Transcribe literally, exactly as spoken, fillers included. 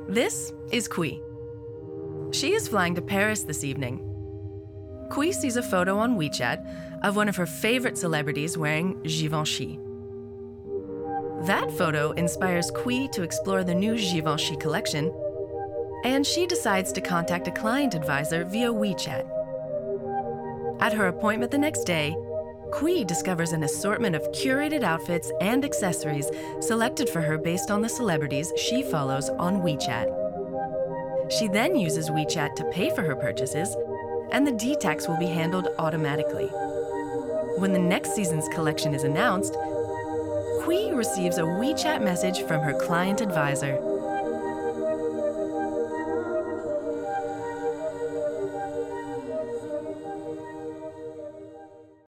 This is Quy. She is flying to Paris this evening. Quy sees a photo on WeChat of one of her favorite celebrities wearing Givenchy. That photo inspires Quy to explore the new Givenchy collection, and she decides to contact a client advisor via WeChat. At her appointment the next day, Quy discovers an assortment of curated outfits and accessories selected for her based on the celebrities she follows on WeChat. She then uses WeChat to pay for her purchases, and the D-tax will be handled automatically. When the next season's collection is announced, Quy receives a WeChat message from her client advisor